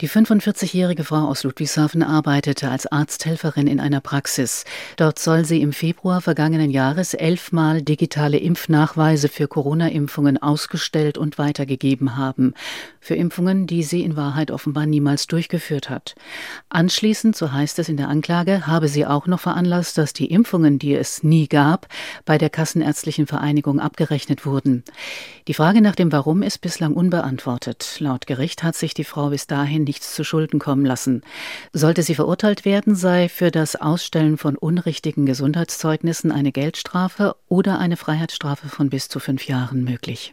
Die 45-jährige Frau aus Ludwigshafen arbeitete als Arzthelferin in einer Praxis. Dort soll sie im Februar vergangenen Jahres 11-mal digitale Impfnachweise für Corona-Impfungen ausgestellt und weitergegeben haben. Für Impfungen, die sie in Wahrheit offenbar niemals durchgeführt hat. Anschließend, so heißt es in der Anklage, habe sie auch noch veranlasst, dass die Impfungen, die es nie gab, bei der Kassenärztlichen Vereinigung abgerechnet wurden. Die Frage nach dem Warum ist bislang unbeantwortet. Laut Gericht hat sich die Frau bis dahin nichts zu Schulden kommen lassen. Sollte sie verurteilt werden, sei für das Ausstellen von unrichtigen Gesundheitszeugnissen eine Geldstrafe oder eine Freiheitsstrafe von bis zu 5 Jahren möglich.